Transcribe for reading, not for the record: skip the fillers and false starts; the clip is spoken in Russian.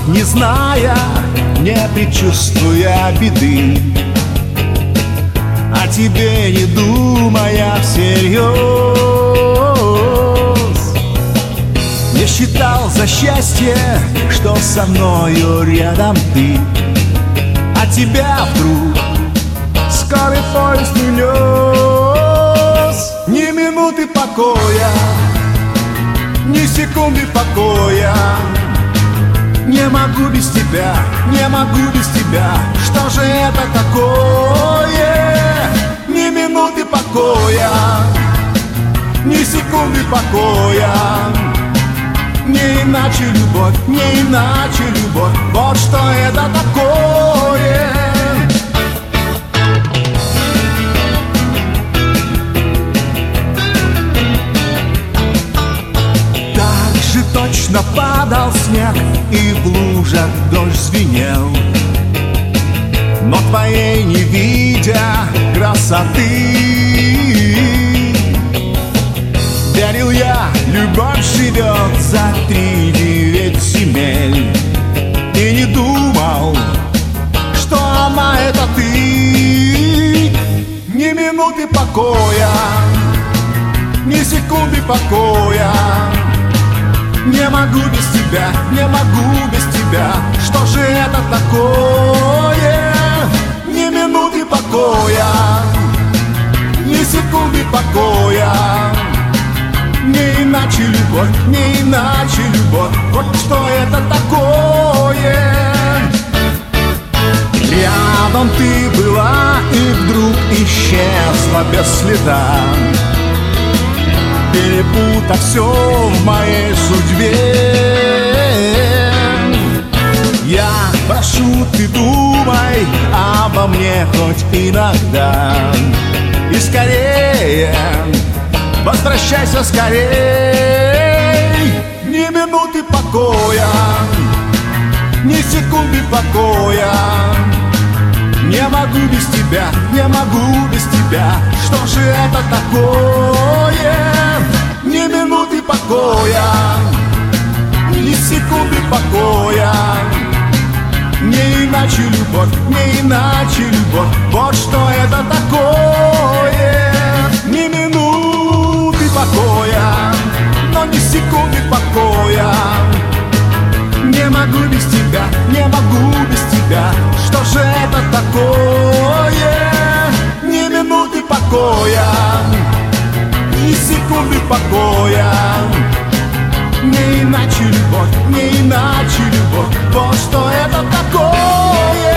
не зная, не предчувствуя беды, о тебе не думая всерьез. Не считал за счастье, что со мною рядом ты, а тебя вдруг скорый поезд унес. Ни минуты покоя, ни секунды покоя. Не могу без тебя, не могу без тебя. Что же это такое? Ни минуты покоя, ни секунды покоя. Не иначе любовь, не иначе любовь. Вот что это такое. Так же точно падал снег, и в лужах дождь звенел, но твоей не видя красоты, верил я, любовь живет за 3-9 земель, и не думал, что она это ты. Ни минуты покоя, ни секунды покоя. Не могу без тебя, не могу без тебя. Что же это такое? Ни минуты покоя, ни секунды покоя. Не иначе любовь, не иначе любовь. Вот что это такое. Рядом ты была и вдруг исчезла без следа, перепутав все в моей судьбе. Я прошу, ты думай обо мне хоть иногда, и скорее возвращайся скорей. Ни минуты покоя, ни секунды покоя. Не могу без тебя, не могу без тебя. Что же это такое? Ни минуты покоя, ни секунды покоя. Не иначе любовь, не иначе любовь. Вот что это такое. Ни минуты покоя, но ни секунды покоя. Не могу без тебя, не могу без тебя. Что же это такое? Ни минуты покоя, ни секунды покоя. Не иначе любовь, не иначе любовь. Вот что это такое.